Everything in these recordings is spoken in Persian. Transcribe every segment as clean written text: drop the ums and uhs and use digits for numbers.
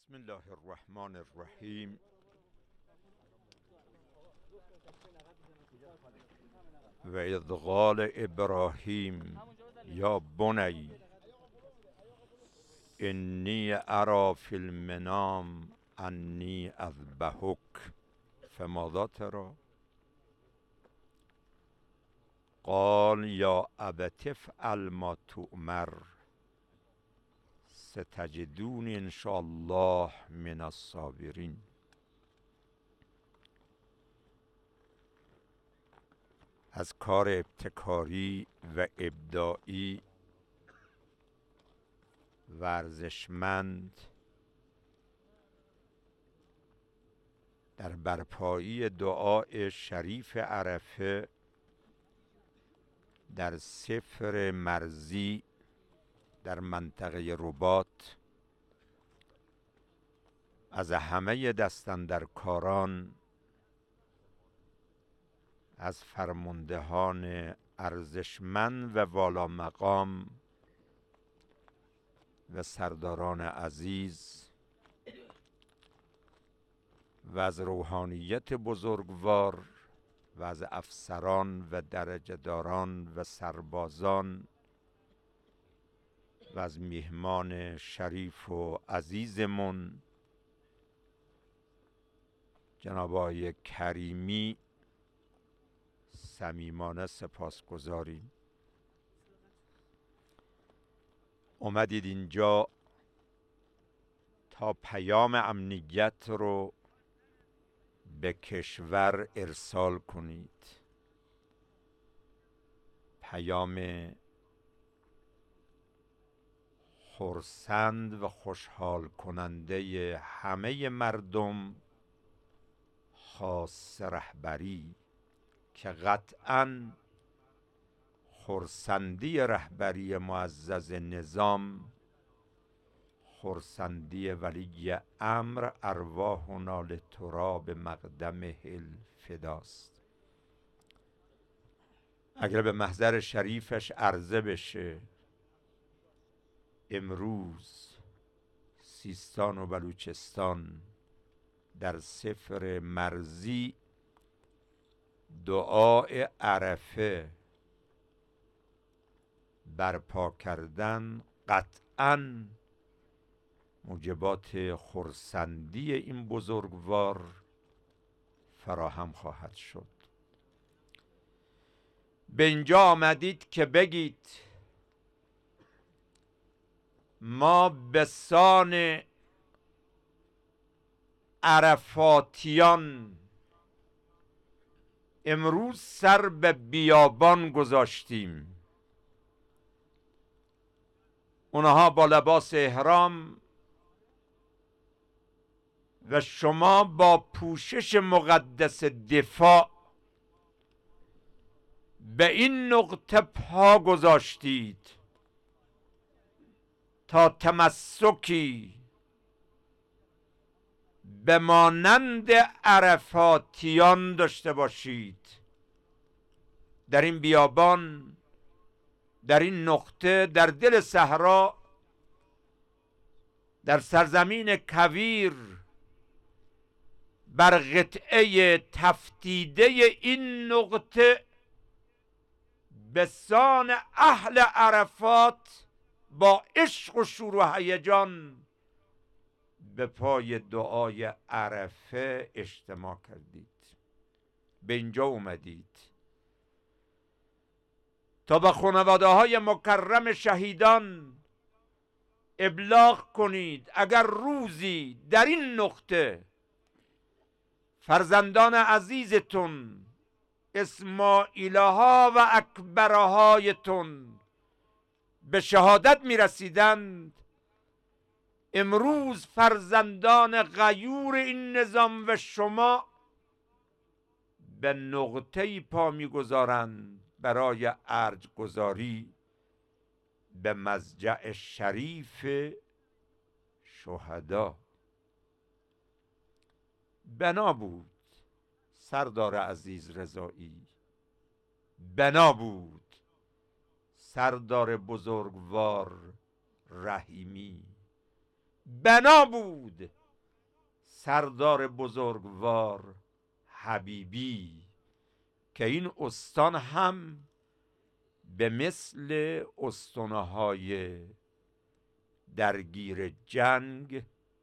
بسم الله الرحمن الرحیم. و اذ قال ابراهیم یا بنی انی ارى فی المنام انی اذبحک فماذا تری قال یا ابت افعل ما تؤمر ستجدونی ان شاء الله من الصابرین. از کار ابتکاری و ابداعی و ارزشمند در برپایی دعای شریف عرفه در سفر مرزی در منطقه رباط از همه دستاندرکاران، از فرماندهان ارزشمند و والا مقام و سرداران عزیز و از روحانیت بزرگوار و از افسران و درجه‌داران و سربازان و از میهمان شریف و عزیزمون جناب آقای کریمی صمیمانه سپاسگزاریم. اومدید اینجا تا پیام امنیت رو به کشور ارسال کنید، پیام خرسند و خوشحال کننده همه مردم، خاص رهبری که قطعاً خرسندی رهبری معزز نظام، خرسندی ولی امر ارواحنا لتراب مقدمه الفداست. اگر به محضر شریفش عرضه بشه، امروز سیستان و بلوچستان در سفر مرزی دعای عرفه برپا کردن قطعاً موجبات خرسندی این بزرگوار فراهم خواهد شد. به اینجا آمدید که بگید ما به سان عرفاتیان امروز سر به بیابان گذاشتیم. اونها با لباس احرام و شما با پوشش مقدس دفاع به این نقطه پا گذاشتید تا تمسکی به مانند عرفاتیان داشته باشید. در این بیابان، در این نقطه، در دل صحرا، در سرزمین کویر، بر قطعه تفتیده این نقطه به سان اهل عرفات با عشق و شور و هیجان به پای دعای عرفه اجتماع کردید. به اینجا اومدید تا به خانواده های مکرم شهیدان ابلاغ کنید اگر روزی در این نقطه فرزندان عزیزتون، اسماعیلها و اکبرهایتون به شهادت می رسیدند، امروز فرزندان غیور این نظام و شما به نقطه‌ای پا می‌گذارند برای ارج گذاری به مضجع شریف شهدا. بنا بود سردار عزیز رضایی، بنا بود سردار بزرگوار رحیمی، بنا بود سردار بزرگوار حبیبی که این استان هم به مثل استانهای درگیر جنگ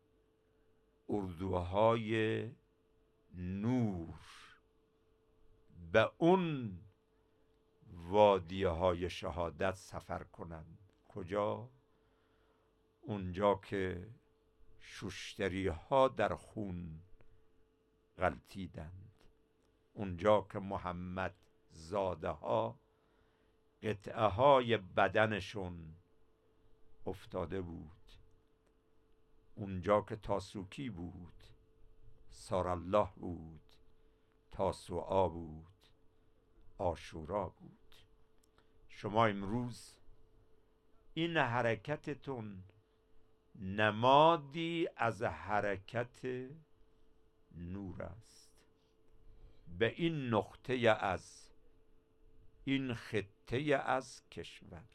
اردوهای نور به اون وادیهای شهادت سفر کنند. کجا؟ اونجا که شوشتری ها در خون غلطیدند، اونجا که محمد زاده ها قطعه های بدنشون افتاده بود، اونجا که تاسوکی بود، سارالله بود، تاسوعا بود، عاشورا بود. شما امروز این حرکتتون نمادی از حرکت نور است. به این نقطه از این خطه از کشور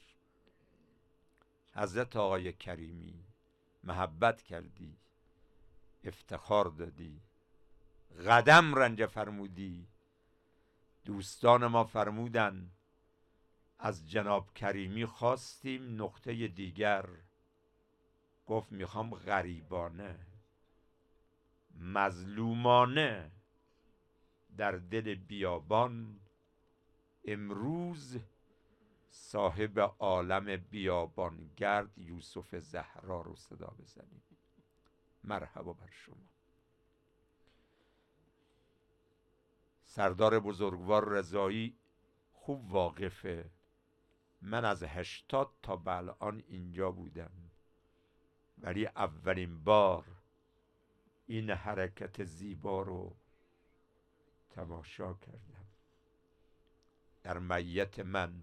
حضرت آقای کریمی محبت کردی، افتخار دادی، قدم رنج فرمودی. دوستان ما فرمودن از جناب کریمی خواستیم نقطه دیگر، گفت میخوام غریبانه مظلومانه در دل بیابان امروز صاحب عالم بیابانگرد یوسف زهرا رو صدا بزنیم. مرحبا بر شما. سردار بزرگوار رضایی خوب واقفه. من از 80 تا به الان اینجا بودم، ولی اولین بار این حرکت زیبا رو تماشا کردم. در میت من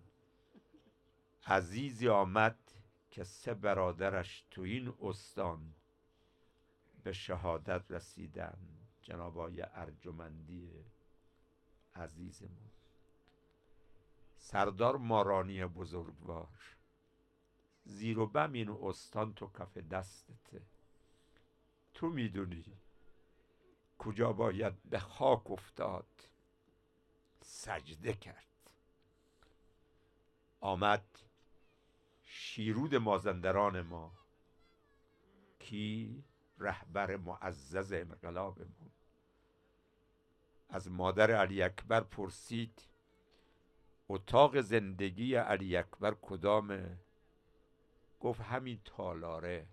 عزیزی آمد که 3 برادرش تو این استان به شهادت رسیدن، جناب آقای ارجمندی عزیزمون. سردار مارانی بزرگوار، زیر و بم این استان تو کف دستته، تو میدونی کجا باید به خاک افتاد، سجده کرد. آمد شیرود مازندران ما، کی رهبر معزز انقلابمون، از مادر علی اکبر پرسید اتاق زندگی علی اکبر کدامه؟ گفت همین تالاره.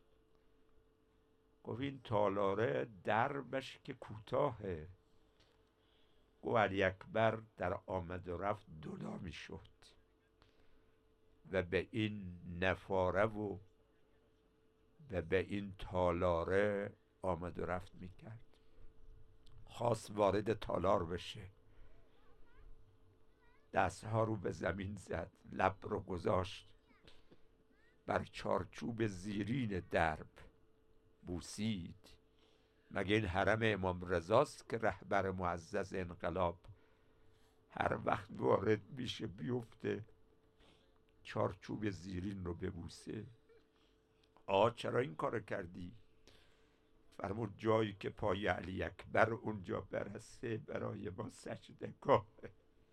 گفت این تالاره دربش که کوتاهه. گفت علی اکبر در آمد و رفت دودا می شد و به این نفاره و به این تالاره آمد و رفت می کرد. خواست وارد تالار بشه، دستها رو به زمین زد، لب رو گذاشت بر چارچوب زیرین درب، بوسید. مگه این حرم امام رضاست که رهبر معزز انقلاب هر وقت وارد میشه بیفته چارچوب زیرین رو ببوسه؟ چرا این کار کردی؟ فرمود جایی که پای علی اکبر اونجا برسه برای ما سجده گاهه.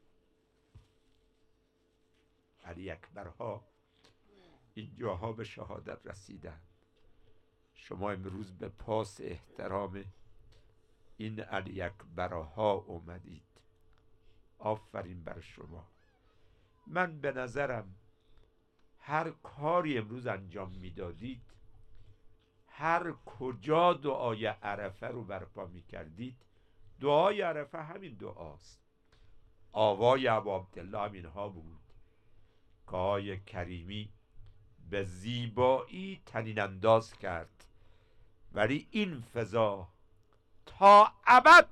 علی اکبرها اینجاها به شهادت رسیدن. شما امروز به پاس احترام این علی اکبرها اومدید. آفرین بر شما. من به نظرم هر کاری امروز انجام میدادید، هر کجا دعای عرفه رو برپا میکردید، دعای عرفه همین دعاست. آوای ابا عبدالله همینها بود که آقای کریمی به زیبایی طنین انداز کرد، ولی این فضا تا ابد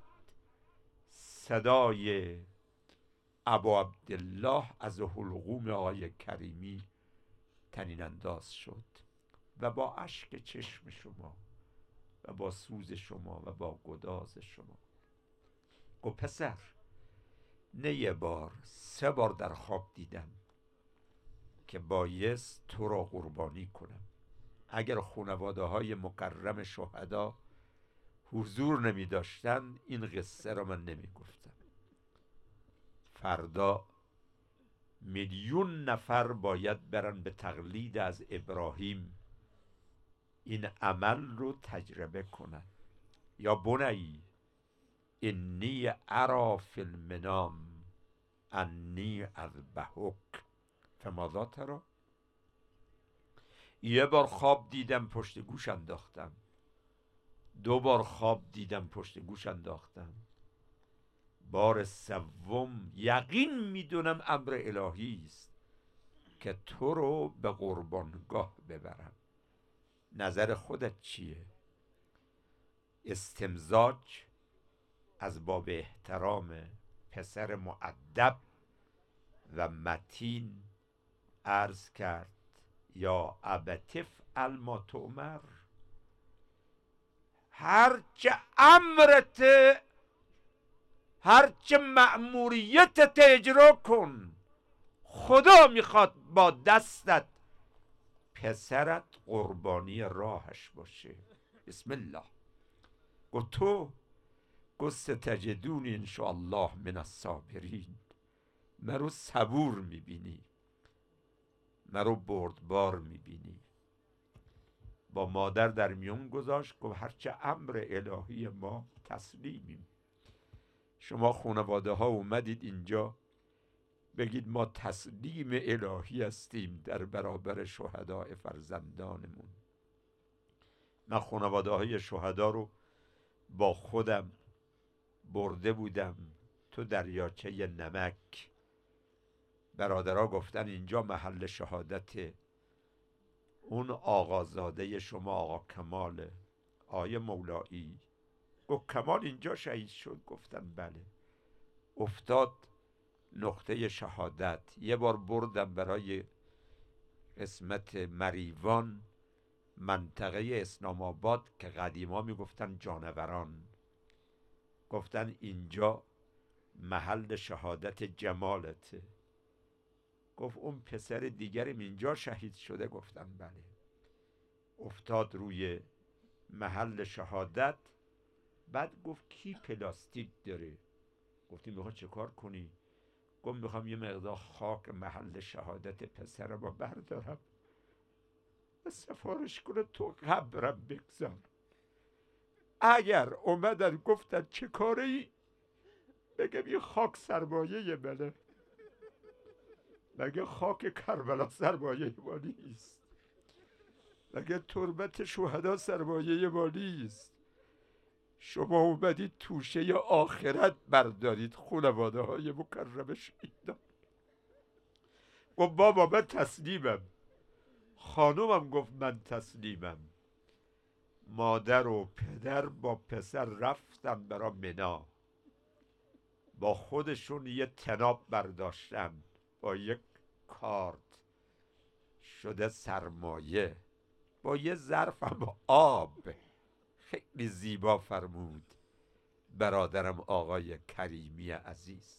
صدای ابا عبدالله از حلقوم آقای کریمی طنین انداز شد و با اشک چشم شما و با سوز شما و با گداز شما. گفت پسر، نه 1 بار 3 بار در خواب دیدم که بایست تو را قربانی کنم. اگر خانواده های مکرم شهدا حضور نمی داشتن این قصه را من نمی گفتم. فردا 1,000,000 نفر باید برن به تقلید از ابراهیم این عمل رو تجربه کنن. یا بنی انی ارا فی المنام انی اذبحک فماذا تری. یه بار خواب دیدم پشت گوش انداختم، 2 بار خواب دیدم پشت گوش انداختم، بار سوم یقین میدونم امر الهی است که تو رو به قربانگاه ببرم. نظر خودت چیه؟ استمزاج از باب احترام پسر مؤدب و متین عرض کرد یا ابتف ما تؤمر، هرچه امرت، هرچه مأموریتت اجرا کن. خدا میخواد با دستت پسرت قربانی راهش باشه. بسم الله. گفت تو گفت ستجدونی انشاءالله من الصابرین. مرو صبور میبینی، مرو بردبار میبینی. با مادر در میون گذاشت، گفت هرچه امر الهی ما تسلیمیم. شما خانواده ها اومدید اینجا بگید ما تسلیم الهی هستیم در برابر شهداء فرزندانمون. من خانواده های شهدا رو با خودم برده بودم تو دریاچه نمک. برادرها گفتن اینجا محل شهادت اون آقازاده شما آقا کماله، آیه مولایی. گفت کمال اینجا شهید شد؟ گفتن بله. افتاد نقطه شهادت. یه بار بردم برای قسمت مریوان، منطقه اسلام آباد که قدیما میگفتن جانوران، گفتن اینجا محل شهادت جمالته. گفت اون پسر دیگرم اینجا شهید شده؟ گفتن بله. افتاد روی محل شهادت. بعد گفت کی پلاستیک داره؟ گفتیم میخوای چه کار کنی؟ گفت میخوام یه مقدار خاک محل شهادت پسرم رو بردارم و سفارش کنه تو قبرم بگذار. اگر اومدن گفتن چه کاری، بگم این خاک سرمایه منه. مگه خاک کربلا سرمایه ما نیست؟ مگه تربت شهدا سرمایه ما نیست؟ شما اومدید توشه آخرت بردارید خانواده های مکرم شهیدان. گفت بابا من تسلیمم. خانومم گفت من تسلیمم. مادر و پدر با پسر رفتن برا منا. با خودشون یه تناب برداشتن با یک کارت شده سرمایه، با یه ظرفم آب. خیلی زیبا فرمود برادرم آقای کریمی عزیز.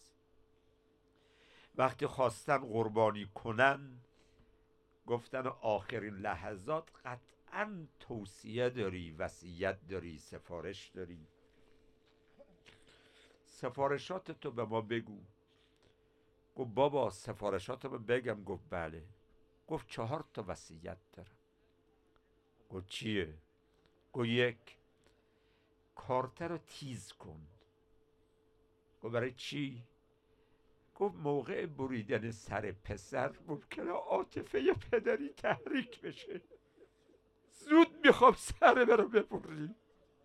وقتی خواستن قربانی کنن گفتن آخرین لحظات قطعا توصیه داری، وصیت داری، سفارش داری، سفارشات تو به ما بگو. گفت بابا سفارشات رو بگم؟ گفت بله. گفت 4 تا وصیت دارم. گفت چیه؟ گفت 1 کارتر رو تیز کن. گفت برای چی؟ گفت موقع بریدن سر پسر ممکنه عاطفه پدری تحریک بشه، زود میخوام سر برو ببری.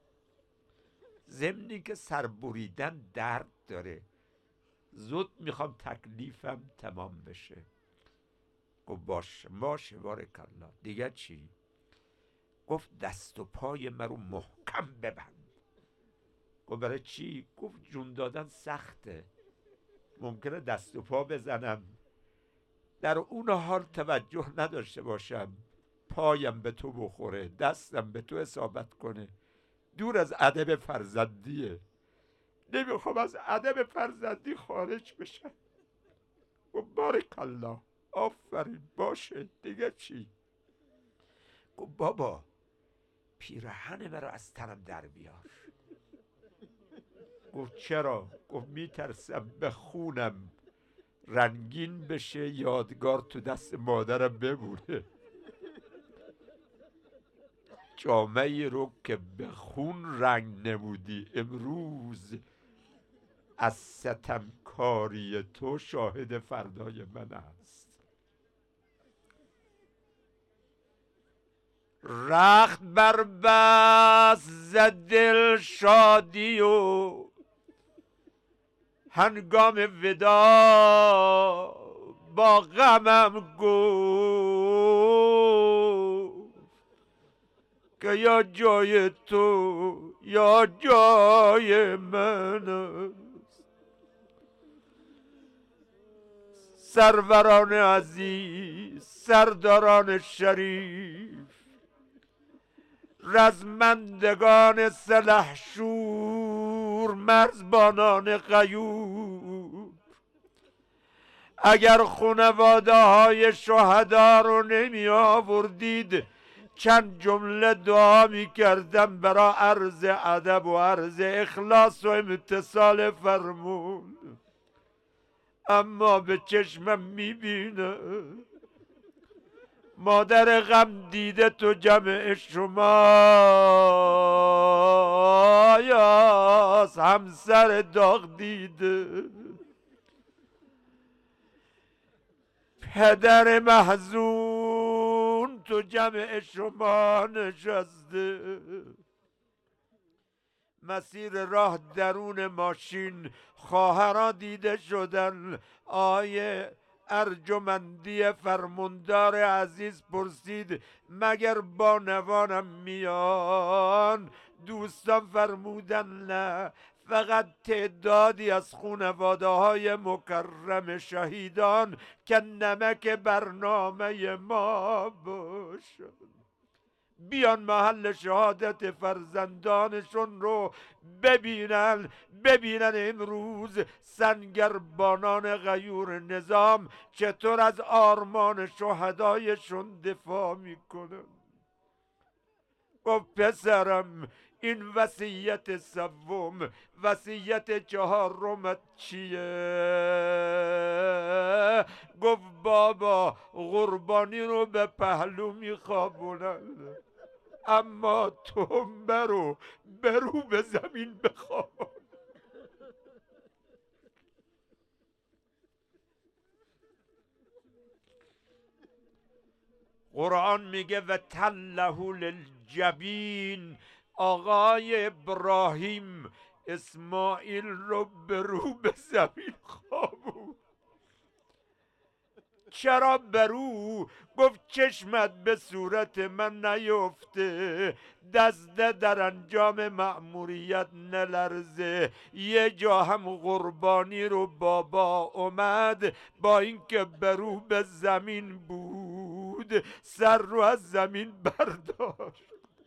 ضمنی که سر بریدن درد داره، زود میخوام تکلیفم تمام بشه. گفت باشه بارک الله. دیگه چی؟ گفت دست و پای من رو محکم ببند. گفت برای چی؟ گفت جون دادن سخته، ممکنه دست و پا بزنم در اون حال توجه نداشته باشم، پایم به تو بخوره، دستم به تو اصابت کنه. دور از ادب فرزندیه، نمیخوام از ادب فرزندی خارج بشم. و بارک الله، آفرین، باشه دیگه چی؟ گفت بابا پیرهن مرا از تنم در بیار. گفت چرا؟ گفت میترسم به خونم رنگین بشه، یادگار تو دست مادرم بمونه. جامعه رو که به خون رنگ نمودی امروز، از ستمکاری تو شاهد فردای من است. رخت بر بست ز دل شادی و هنگام ودا با غمم گفت که یا جای تو یا جای من است. سروران عزیز، سرداران شریف، رزمندگان سلحشور، مرزبانان غیور، اگر خانواده های شهدا رو نمی آوردید چند جمله دعا می کردم برای عرض ادب و عرض اخلاص و امتصال فرمون. اما به چشمم می بینه مادر غم دیده تو جمع شما یا همسر داغ دیده، پدر محزون تو جمع شما نشسته. مسیر راه درون ماشین خواهران دیده شدن. آیه ارجمندی فرماندار عزیز پرسید مگر با نوانم میان؟ دوستان فرمودن نه، فقط تعدادی از خانواده های مکرم شهیدان که نمک برنامه ما باشد بیان محل شهادت فرزندانشون رو ببینن امروز سنگربانان غیور نظام چطور از آرمان شهدایشون دفاع میکنن. گفت پسرم این وصیت سوم، وصیت چهارمت چیه؟ گفت بابا قربانی رو به پهلو میخوابونن، اما تو برو به زمین بخواب. قرآن میگه و تله للجبین، آقای ابراهیم اسماعیل رو برو به زمین خوابون. چرا برو؟ گفت چشمت به صورت من نیفته، دسته در انجام مأموریت نلرزه. یه جا هم قربانی رو بابا اومد با اینکه برو به زمین بود سر رو از زمین برداشت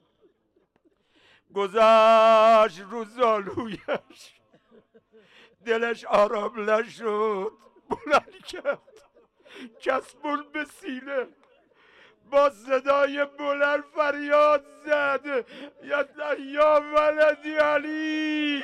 گذاشت رو زانویش، دلش آرام نشد، بلند کرد چسبون به سینه، با صدای بلند فریاد زد یا ولدی علی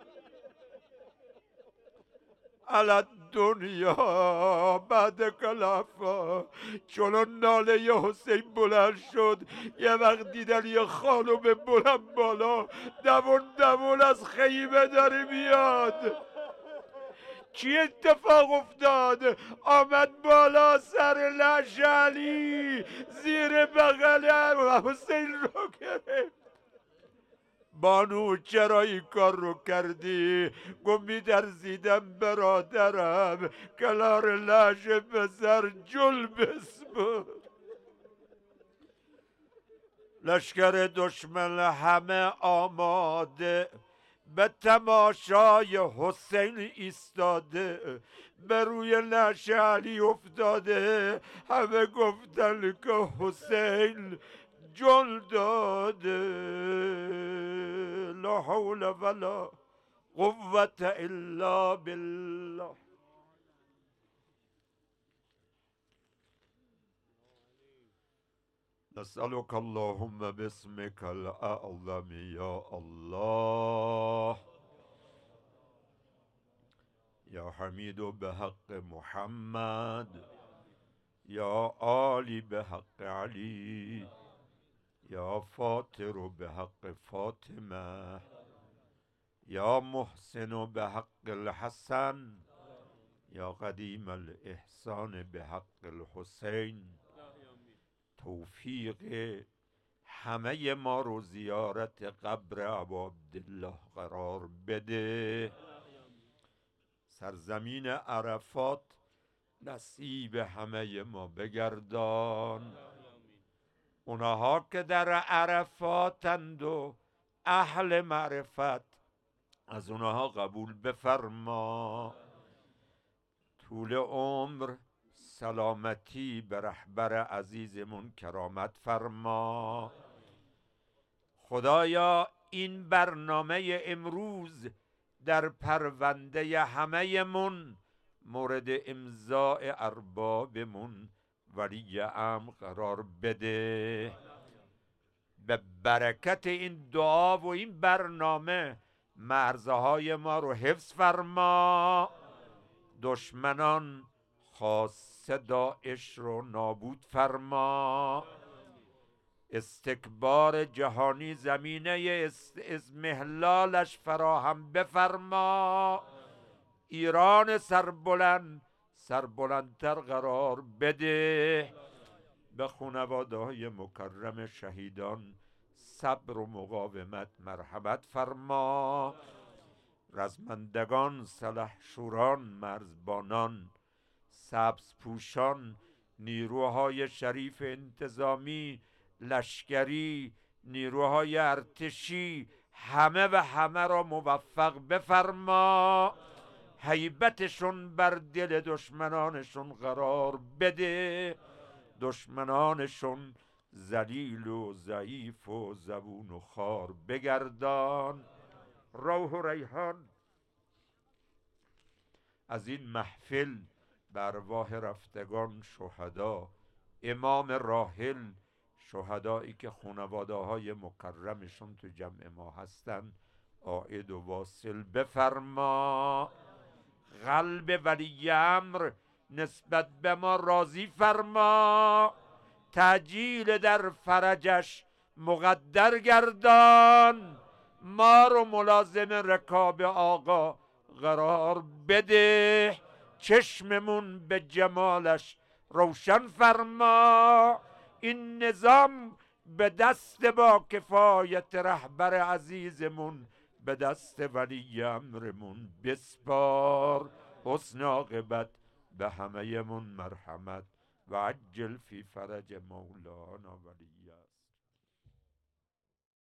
علی دنیا بعد کلافا. چون ناله حسین بلند شد یه وقت دیدن یه خانم بلند بالا دوون از خیمه داره میاد. چی اتفاق افتاد؟ آمد بالا سر لش علی زیر بغل حسین رو گرفت. بانو چرا این کار رو کردی؟ گفت می‌ترسیدم برادرم کلار لش پسر جل بسپر. لشکر دشمن همه آماده به تماشای حسین ایستاده، به روی نعش علی افتاده. همه گفتن که حسین جل داده. لا حول ولا قوة الا بالله. نسألك اللهم باسمك الأعظم يا الله يا حميد بحق محمد يا آل بحق علي يا فاطر بحق فاطمة يا محسن بحق الحسن يا قديم الإحسان بحق الحسين توفیق همه ما رو زیارت قبر ابا عبدالله قرار بده. سرزمین عرفات نصیب همه ما بگردان. اونها که در عرفاتند و اهل معرفت از اونها قبول بفرما. طول عمر سلامتی به رهبر عزیزمون کرامت فرما. خدایا این برنامه امروز در پرونده همه من مورد امضاء اربابمون ولی امر قرار بده. به برکت این دعا و این برنامه مرزهای ما رو حفظ فرما. دشمنان خاص داعش رو نابود فرما. استکبار جهانی زمینه اضمحلالش فراهم بفرما. ایران سربلندتر قرار بده. به خانواده های مکرم شهیدان صبر و مقاومت مرحمت فرما. رزمندگان، سلحشوران، مرزبانان، سبزپوشان، نیروهای شریف انتظامی، لشکری، نیروهای ارتشی، همه و همه را موفق بفرما. هیبتشون بر دل دشمنانشون قرار بده. دشمنانشون ذلیل و ضعیف و زبون و خوار بگردان. روح و ریحان از این محفل به ارواح رفتگان شهدا، امام راحل، شهدایی که خانواده های مکرمشون تو جمع ما هستن، عائد و واصل بفرما. قلب ولی امر نسبت به ما راضی فرما. تعجیل در فرجش مقدر گردان. ما رو ملازم رکاب آقا قرار بده. چشممون به جمالش روشن فرما. این نظام به دست با کفایت رهبر عزیزمون به دست ولی امرمون بسپار. حسن عاقبت به همه من مرحمت و عجل فی فرج مولانا ولی